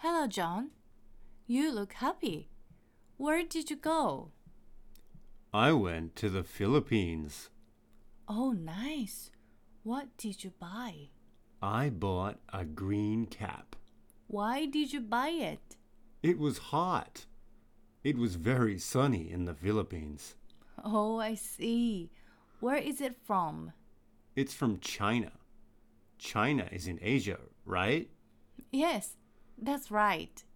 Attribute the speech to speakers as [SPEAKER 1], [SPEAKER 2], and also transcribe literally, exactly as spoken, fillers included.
[SPEAKER 1] Hello, John. You look happy. Where did you go?
[SPEAKER 2] I went to the Philippines.
[SPEAKER 1] Oh, nice. What did you buy?
[SPEAKER 2] I bought a green cap.
[SPEAKER 1] Why did you buy it?
[SPEAKER 2] It was hot. It was very sunny in the Philippines.
[SPEAKER 1] Oh, I see. Where is it from?
[SPEAKER 2] It's from China. China is in Asia, right?
[SPEAKER 1] Yes, that's right.